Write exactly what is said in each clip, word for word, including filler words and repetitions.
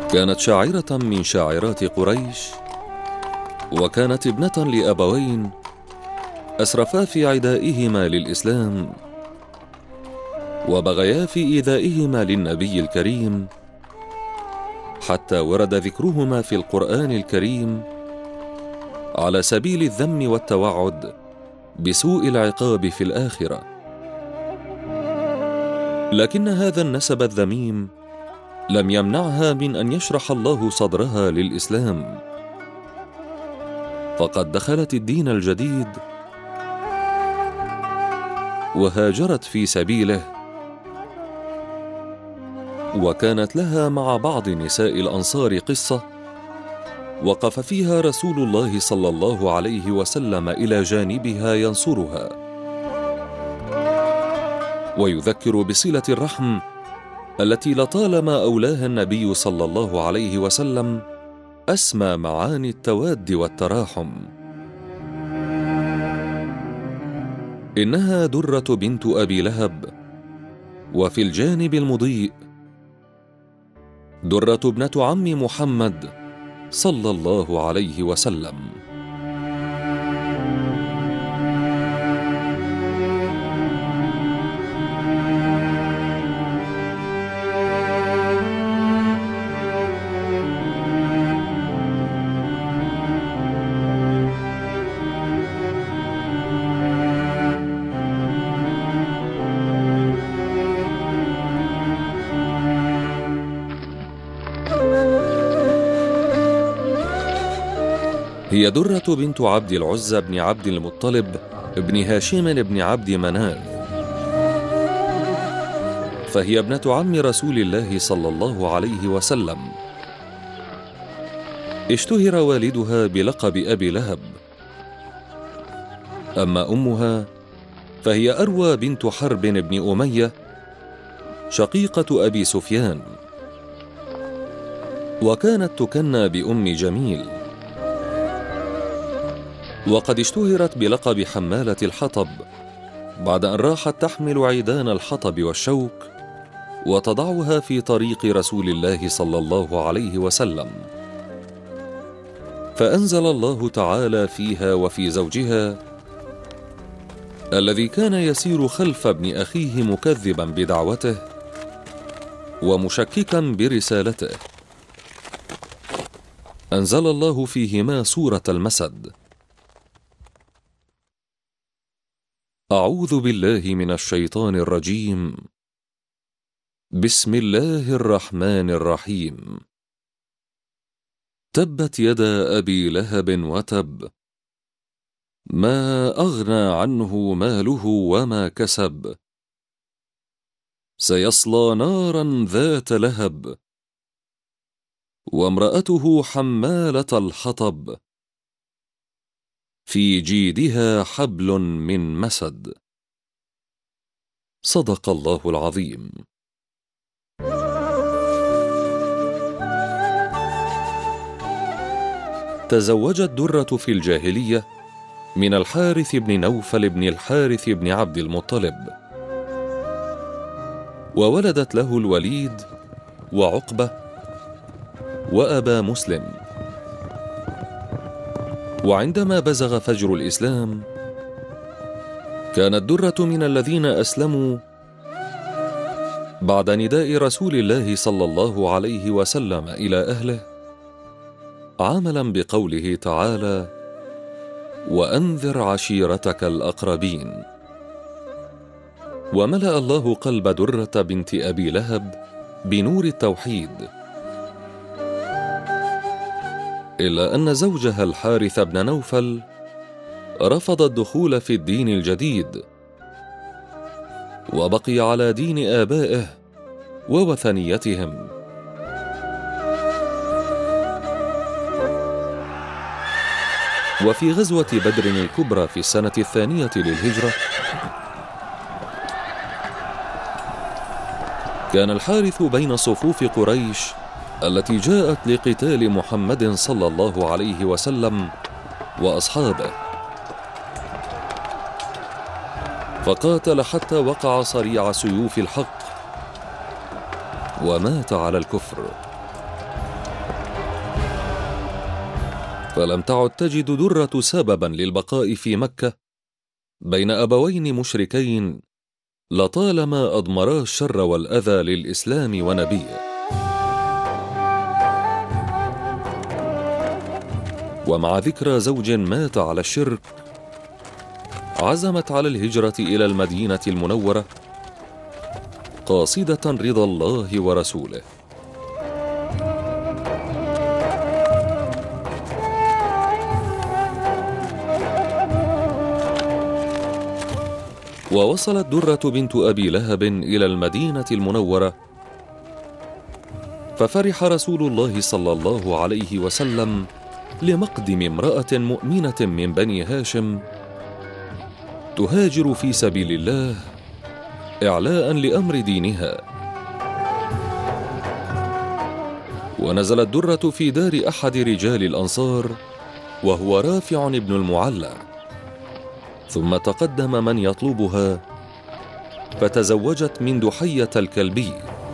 كانت شاعرة من شاعرات قريش، وكانت ابنة لأبوين أسرفا في عدائهما للإسلام وبغيا في إيذائهما للنبي الكريم، حتى ورد ذكرهما في القرآن الكريم على سبيل الذم والتوعد بسوء العقاب في الآخرة. لكن هذا النسب الذميم لم يمنعها من أن يشرح الله صدرها للإسلام، فقد دخلت الدين الجديد وهاجرت في سبيله، وكانت لها مع بعض نساء الأنصار قصة وقف فيها رسول الله صلى الله عليه وسلم إلى جانبها ينصرها ويذكر بصلة الرحم التي لطالما أولاها النبي صلى الله عليه وسلم أسمى معاني التواد والتراحم. إنها درة بنت أبي لهب، وفي الجانب المضيء درة ابنة عم محمد صلى الله عليه وسلم. هي درة بنت عبد العزى بن عبد المطلب بن هاشم بن عبد مناف، فهي ابنة عم رسول الله صلى الله عليه وسلم. اشتهر والدها بلقب أبي لهب، أما أمها فهي أروى بنت حرب بن أمية شقيقة أبي سفيان، وكانت تكنى بأم جميل، وقد اشتهرت بلقب حمالة الحطب بعد أن راحت تحمل عيدان الحطب والشوك وتضعها في طريق رسول الله صلى الله عليه وسلم، فأنزل الله تعالى فيها وفي زوجها الذي كان يسير خلف ابن أخيه مكذبا بدعوته ومشككا برسالته، أنزل الله فيهما سورة المسد. أعوذ بالله من الشيطان الرجيم. بسم الله الرحمن الرحيم. تبت يدا أبي لهب وتب، ما أغنى عنه ماله وما كسب، سيصلى نارا ذات لهب، وامرأته حمالة الحطب، في جيدها حبل من مسد. صدق الله العظيم. تزوجت درة في الجاهلية من الحارث بن نوفل بن الحارث بن عبد المطلب، وولدت له الوليد وعقبة وأبا مسلم. وعندما بزغ فجر الإسلام كانت درة من الذين أسلموا بعد نداء رسول الله صلى الله عليه وسلم إلى أهله، عملا بقوله تعالى: وأنذر عشيرتك الأقربين. وملأ الله قلب درة بنت أبي لهب بنور التوحيد، إلا أن زوجها الحارث بن نوفل رفض الدخول في الدين الجديد، وبقي على دين آبائه ووثنيتهم. وفي غزوة بدر الكبرى في السنة الثانية للهجرة كان الحارث بين صفوف قريش التي جاءت لقتال محمد صلى الله عليه وسلم وأصحابه، فقاتل حتى وقع صريع سيوف الحق ومات على الكفر. فلم تعد تجد درة سببا للبقاء في مكة بين أبوين مشركين لطالما أضمرا الشر والأذى للإسلام ونبيه. ومع ذكرى زوج مات على الشرك عزمت على الهجرة إلى المدينة المنورة قاصدة رضا الله ورسوله. ووصلت درة بنت أبي لهب إلى المدينة المنورة، ففرح رسول الله صلى الله عليه وسلم لمقدم امرأة مؤمنة من بني هاشم تهاجر في سبيل الله إعلاء لأمر دينها. ونزلت درة في دار أحد رجال الأنصار وهو رافع بن المعلى، ثم تقدم من يطلبها فتزوجت من دحية الكلبي،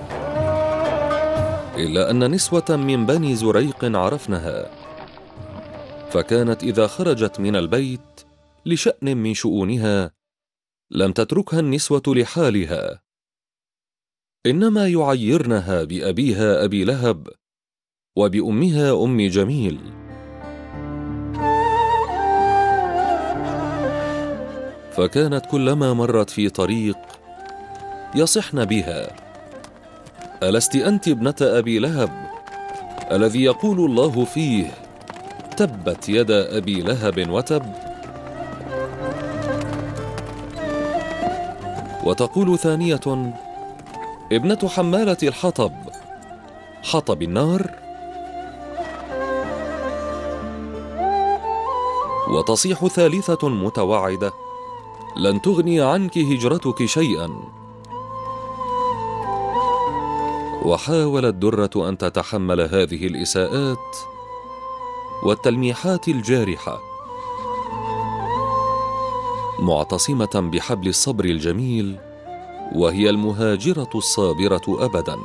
إلا أن نسوة من بني زريق عرفنها، فكانت إذا خرجت من البيت لشأن من شؤونها لم تتركها النسوة لحالها، إنما يعيرنها بأبيها أبي لهب وبأمها أم جميل. فكانت كلما مرت في طريق يصحن بها: ألست أنت ابنة أبي لهب الذي يقول الله فيه تبت يدا أبي لهب وتب؟ وتقول ثانية: ابنة حمالة الحطب، حطب النار. وتصيح ثالثة متوعدة: لن تغني عنك هجرتك شيئا. وحاولت درة أن تتحمل هذه الإساءات والتلميحات الجارحة، معتصمة بحبل الصبر الجميل، وهي المهاجرة الصابرة أبدا.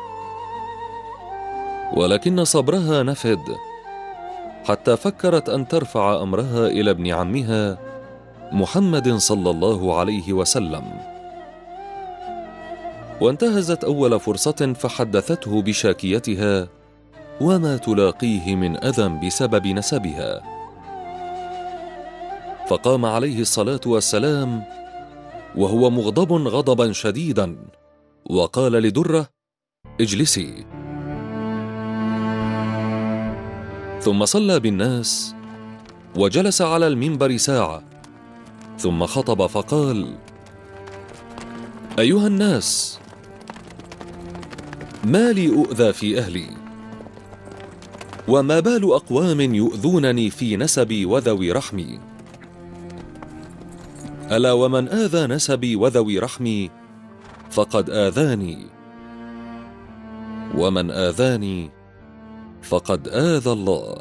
ولكن صبرها نفد حتى فكرت أن ترفع أمرها إلى ابن عمها محمد صلى الله عليه وسلم، وانتهزت أول فرصة فحدثته بشاكيتها وما تلاقيه من أذى بسبب نسبها. فقام عليه الصلاة والسلام وهو مغضب غضبا شديدا وقال لدرة: اجلسي. ثم صلى بالناس وجلس على المنبر ساعة، ثم خطب فقال: أيها الناس، ما لي أؤذى في أهلي، وما بال أقوام يؤذونني في نسبي وذوي رحمي؟ ألا ومن آذى نسبي وذوي رحمي فقد آذاني، ومن آذاني فقد آذى الله.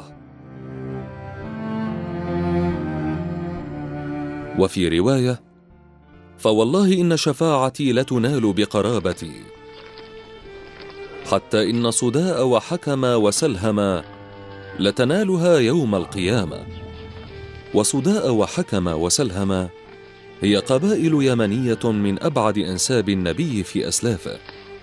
وفي رواية: فوالله إن شفاعتي لتنال بقرابتي، حتى إن صداء وحكم وسلهم لتنالها يوم القيامة. وصداء وحكم وسلهم هي قبائل يمنية من أبعد أنساب النبي في أسلافه.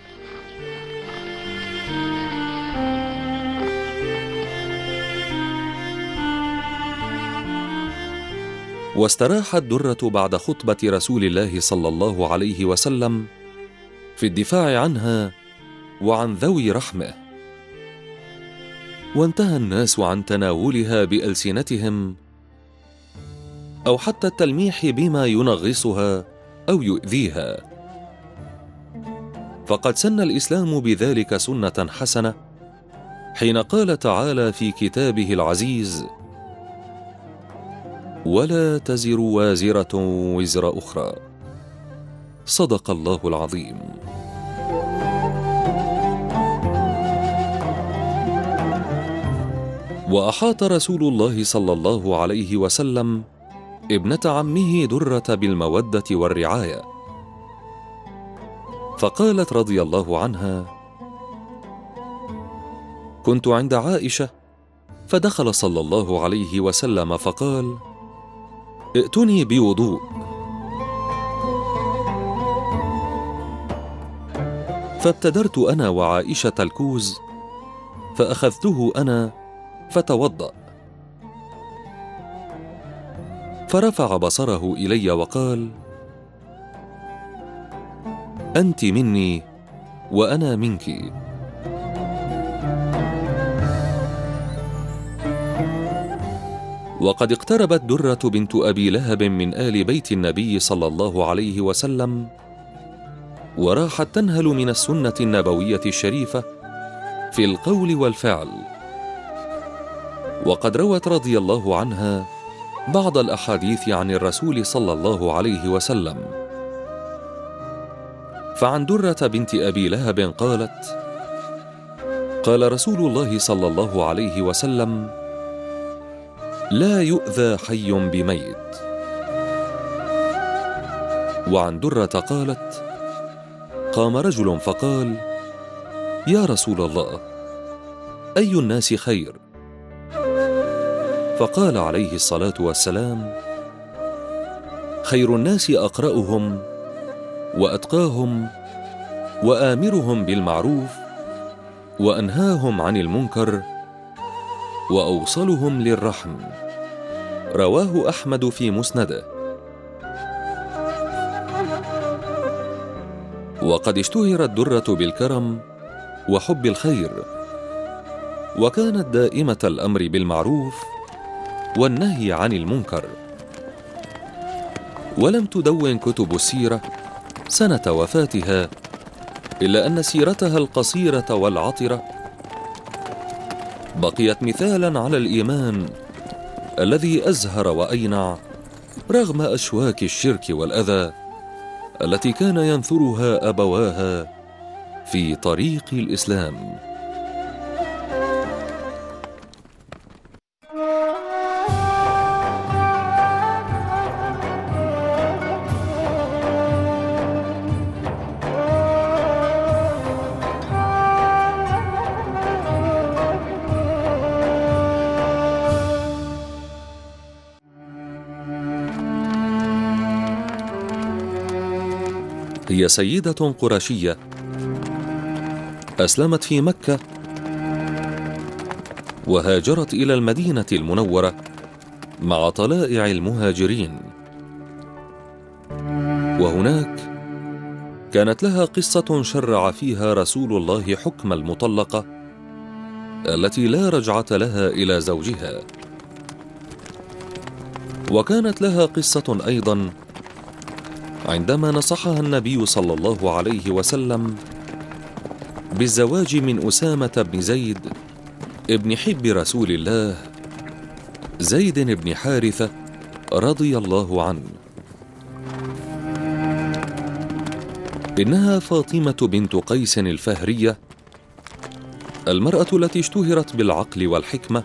واستراحت درة بعد خطبة رسول الله صلى الله عليه وسلم في الدفاع عنها وعن ذوي رحمه، وانتهى الناس عن تناولها بألسنتهم أو حتى التلميح بما ينغصها أو يؤذيها. فقد سن الإسلام بذلك سنة حسنة حين قال تعالى في كتابه العزيز: ولا تزر وازرة وزر أخرى. صدق الله العظيم. وأحاط رسول الله صلى الله عليه وسلم ابنة عمه درة بالمودة والرعاية، فقالت رضي الله عنها: كنت عند عائشة فدخل صلى الله عليه وسلم فقال: ائتني بوضوء. فابتدرت أنا وعائشة الكوز، فأخذته أنا فتوضأ. فرفع بصره إلي وقال: أنت مني وأنا منك. وقد اقتربت درة بنت أبي لهب من آل بيت النبي صلى الله عليه وسلم، وراحت تنهل من السنة النبوية الشريفة في القول والفعل. وقد روت رضي الله عنها بعض الأحاديث عن الرسول صلى الله عليه وسلم. فعن درة بنت أبي لهب قالت: قال رسول الله صلى الله عليه وسلم: لا يؤذى حي بميت. وعن درة قالت: قام رجل فقال: يا رسول الله، أي الناس خير؟ فقال عليه الصلاة والسلام: خير الناس أقرأهم وأتقاهم وآمرهم بالمعروف وأنهاهم عن المنكر وأوصلهم للرحم. رواه أحمد في مسنده. وقد اشتهرت درة بالكرم وحب الخير، وكانت دائمة الأمر بالمعروف والنهي عن المنكر. ولم تدون كتب السيرة سنة وفاتها إلا أن سيرتها القصيرة والعطرة بقيت مثالا على الإيمان الذي أزهر وأينع رغم أشواك الشرك والأذى التي كان ينثرها أبواها في طريق الإسلام. هي سيدة قرشية أسلمت في مكة وهاجرت إلى المدينة المنورة مع طلائع المهاجرين، وهناك كانت لها قصة شرع فيها رسول الله حكم المطلقة التي لا رجعة لها إلى زوجها. وكانت لها قصة أيضا عندما نصحها النبي صلى الله عليه وسلم بالزواج من أسامة بن زيد ابن حب رسول الله، زيد بن حارثة رضي الله عنه. إنها فاطمة بنت قيس الفهرية، المرأة التي اشتهرت بالعقل والحكمة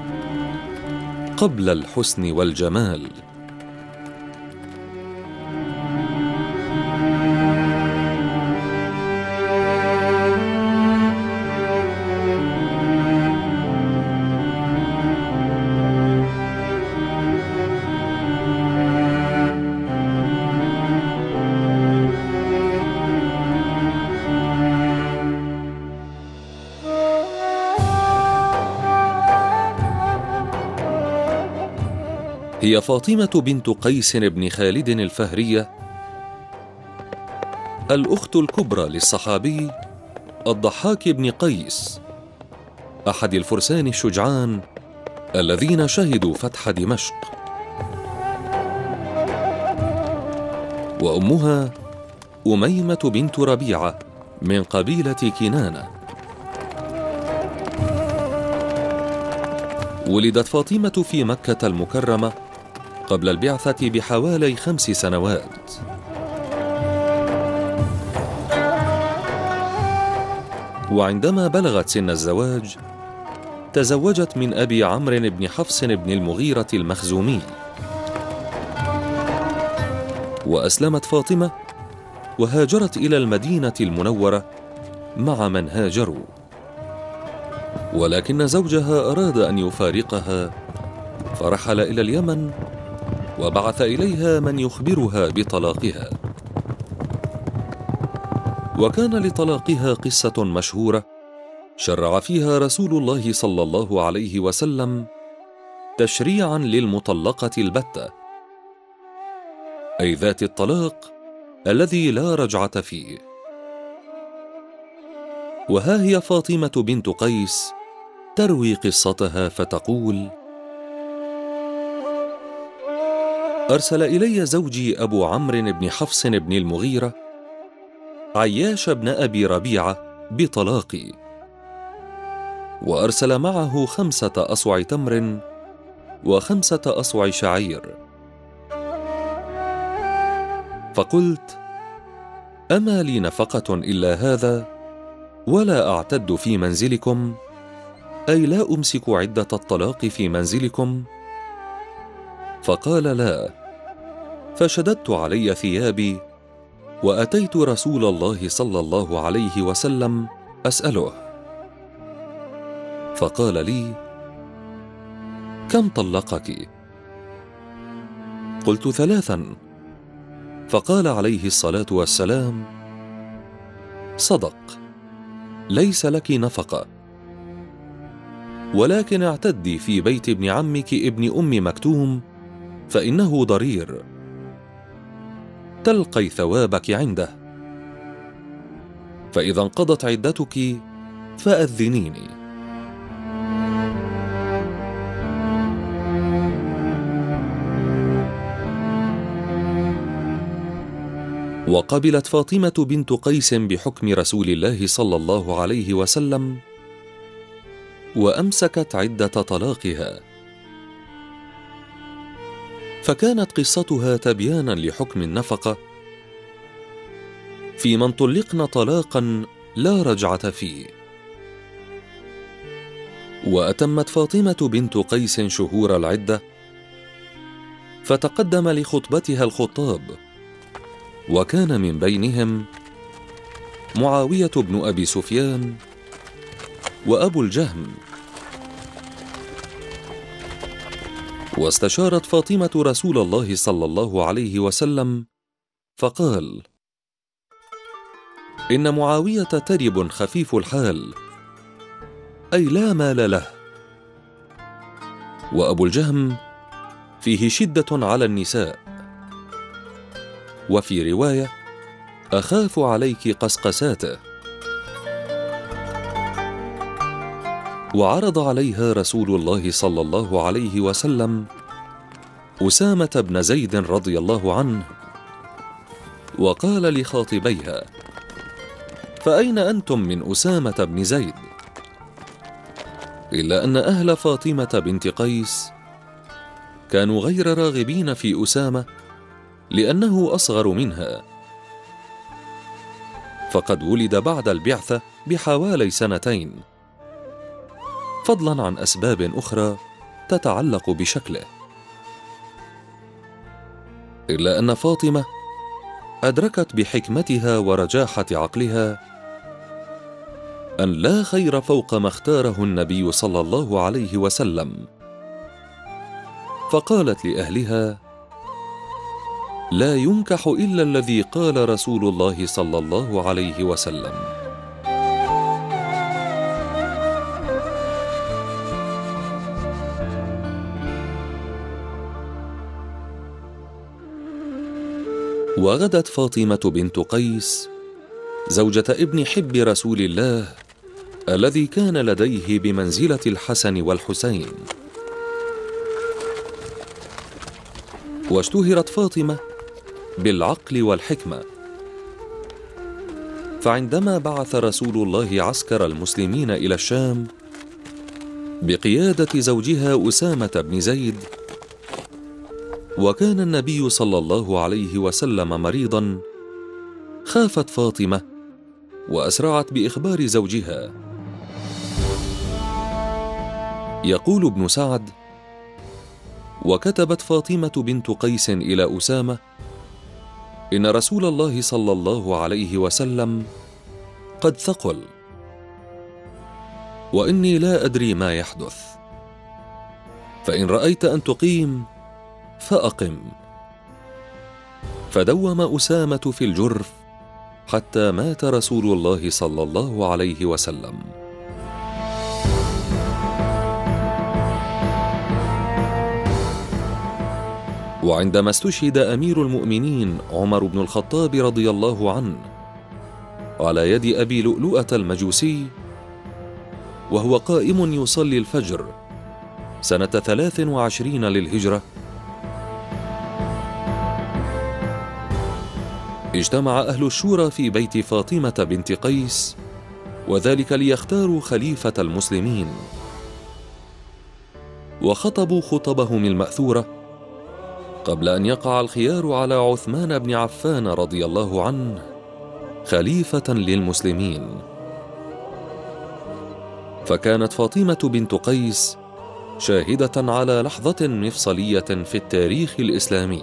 قبل الحسن والجمال. هي فاطمة بنت قيس بن خالد الفهرية، الأخت الكبرى للصحابي الضحاك بن قيس، أحد الفرسان الشجعان الذين شهدوا فتح دمشق. وأمها أميمة بنت ربيعة من قبيلة كنانة. ولدت فاطمة في مكة المكرمة قبل البعثة بحوالي خمس سنوات. وعندما بلغت سن الزواج تزوجت من أبي عمرو بن حفص بن المغيرة المخزومي. وأسلمت فاطمة وهاجرت إلى المدينة المنورة مع من هاجروا. ولكن زوجها أراد أن يفارقها، فرحل إلى اليمن وبعث إليها من يخبرها بطلاقها. وكان لطلاقها قصة مشهورة شرع فيها رسول الله صلى الله عليه وسلم تشريعا للمطلقة البتة، أي ذات الطلاق الذي لا رجعة فيه. وها هي فاطمة بنت قيس تروي قصتها فتقول: أرسل إلي زوجي أبو عمرو بن حفص بن المغيرة عياش بن أبي ربيعة بطلاقي، وأرسل معه خمسة أصع تمر وخمسة أصع شعير. فقلت: أما لي نفقة إلا هذا ولا أعتد في منزلكم، أي لا أمسك عدة الطلاق في منزلكم؟ فقال: لا. فشددت علي ثيابي وأتيت رسول الله صلى الله عليه وسلم أسأله، فقال لي: كم طلقك؟ قلت: ثلاثا. فقال عليه الصلاة والسلام: صدق، ليس لك نفقة، ولكن اعتدي في بيت ابن عمك ابن أم مكتوم، فإنه ضرير، تلقي ثوابك عنده، فإذا انقضت عدتك فأذنيني. وقبلت فاطمة بنت قيس بحكم رسول الله صلى الله عليه وسلم، وأمسكت عدة طلاقها. فكانت قصتها تبيانا لحكم النفقة في من طلقن طلاقا لا رجعة فيه. وأتمت فاطمة بنت قيس شهور العدة، فتقدم لخطبتها الخطاب، وكان من بينهم معاوية بن أبي سفيان وأبو الجهم. واستشارت فاطمة رسول الله صلى الله عليه وسلم فقال: إن معاوية ترب خفيف الحال، أي لا مال له، وأبو الجهم فيه شدة على النساء، وفي رواية: أخاف عليك قسقساته. وعرض عليها رسول الله صلى الله عليه وسلم أسامة بن زيد رضي الله عنه، وقال لخاطبيها: فأين أنتم من أسامة بن زيد؟ إلا أن أهل فاطمة بنت قيس كانوا غير راغبين في أسامة لأنه أصغر منها، فقد ولد بعد البعثة بحوالي سنتين، فضلا عن أسباب أخرى تتعلق بشكله. إلا أن فاطمة أدركت بحكمتها ورجاحة عقلها أن لا خير فوق ما اختاره النبي صلى الله عليه وسلم، فقالت لأهلها: لا ينكح إلا الذي قال رسول الله صلى الله عليه وسلم. وغدت فاطمة بنت قيس زوجة ابن حب رسول الله الذي كان لديه بمنزلة الحسن والحسين. واشتهرت فاطمة بالعقل والحكمة، فعندما بعث رسول الله عسكر المسلمين إلى الشام بقيادة زوجها أسامة بن زيد، وكان النبي صلى الله عليه وسلم مريضا، خافت فاطمة وأسرعت بإخبار زوجها. يقول ابن سعد: وكتبت فاطمة بنت قيس إلى أسامة: إن رسول الله صلى الله عليه وسلم قد ثقل، وإني لا أدري ما يحدث، فإن رأيت أن تقيم فأقم. فدوم أسامة في الجرف حتى مات رسول الله صلى الله عليه وسلم. وعندما استشهد أمير المؤمنين عمر بن الخطاب رضي الله عنه على يد أبي لؤلؤة المجوسي وهو قائم يصلي الفجر سنة ثلاث وعشرين للهجرة، اجتمع أهل الشورى في بيت فاطمة بنت قيس، وذلك ليختاروا خليفة المسلمين، وخطبوا خطبهم المأثورة قبل أن يقع الخيار على عثمان بن عفان رضي الله عنه خليفة للمسلمين. فكانت فاطمة بنت قيس شاهدة على لحظة مفصلية في التاريخ الإسلامي.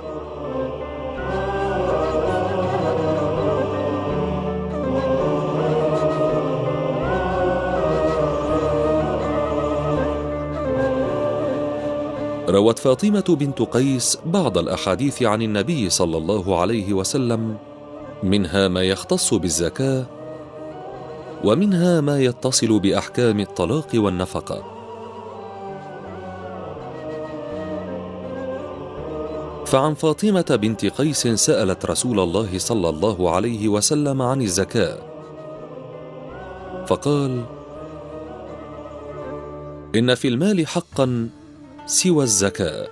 روت فاطمة بنت قيس بعض الأحاديث عن النبي صلى الله عليه وسلم، منها ما يختص بالزكاة، ومنها ما يتصل بأحكام الطلاق والنفقة. فعن فاطمة بنت قيس سألت رسول الله صلى الله عليه وسلم عن الزكاة، فقال: إن في المال حقا سوى الزكاة.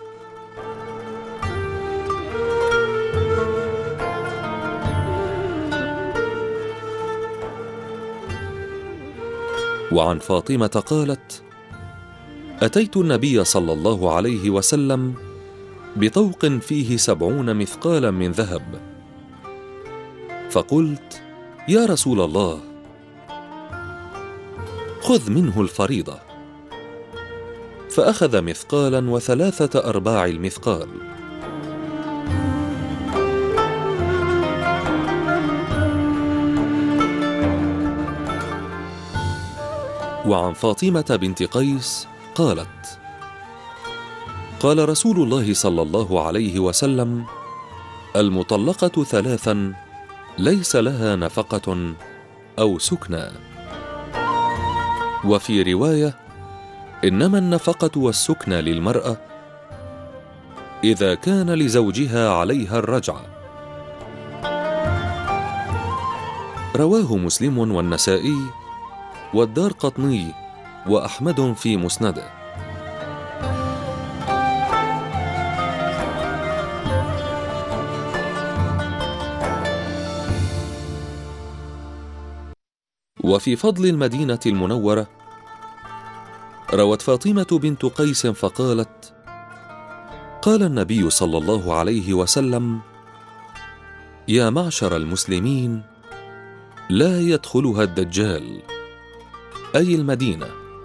وعن فاطمة قالت: أتيت النبي صلى الله عليه وسلم بطوق فيه سبعون مثقالا من ذهب، فقلت: يا رسول الله، خذ منه الفريضة. فأخذ مثقالا وثلاثة أرباع المثقال. وعن فاطمة بنت قيس قالت: قال رسول الله صلى الله عليه وسلم: المطلقة ثلاثا ليس لها نفقة أو سكنى. وفي رواية: إنما النفقة والسكنى للمرأة إذا كان لزوجها عليها الرجعة. رواه مسلم والنسائي والدارقطني وأحمد في مسنده. وفي فضل المدينة المنورة روت فاطمة بنت قيس فقالت: قال النبي صلى الله عليه وسلم: يا معشر المسلمين، لا يدخلها الدجال، أي المدينة.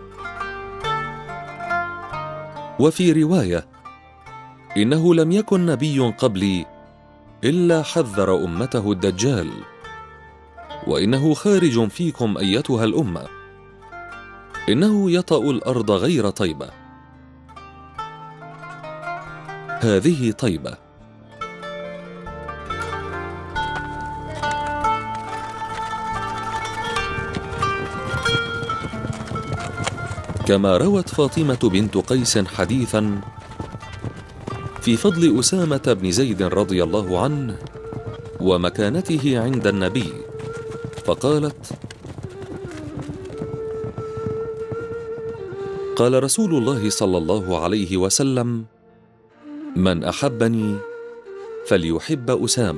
وفي رواية: إنه لم يكن نبي قبلي إلا حذر أمته الدجال، وإنه خارج فيكم أيتها الأمة، إنه يطأ الأرض غير طيبة. هذه طيبة. كما روت فاطمة بنت قيس حديثا في فضل أسامة بن زيد رضي الله عنه ومكانته عند النبي، فقالت: قال رسول الله صلى الله عليه وسلم: من أحبني فليحب أسامة.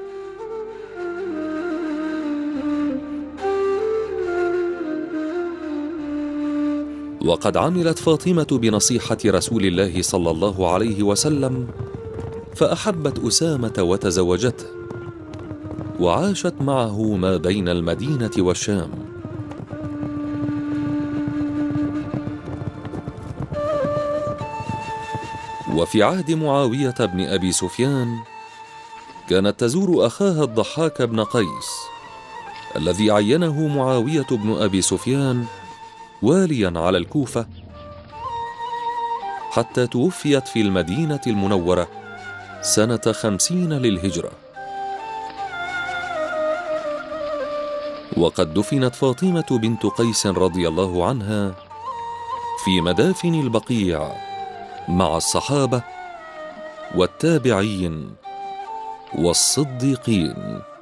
وقد عملت فاطمة بنصيحة رسول الله صلى الله عليه وسلم، فأحبت أسامة وتزوجته، وعاشت معه ما بين المدينة والشام. وفي عهد معاوية بن أبي سفيان كانت تزور أخاها الضحاك بن قيس الذي عينه معاوية بن أبي سفيان واليا على الكوفة حتى توفيت في المدينة المنورة سنة خمسين للهجرة. وقد دفنت فاطمة بنت قيس رضي الله عنها في مدافن البقيع مع الصحابة والتابعين والصديقين.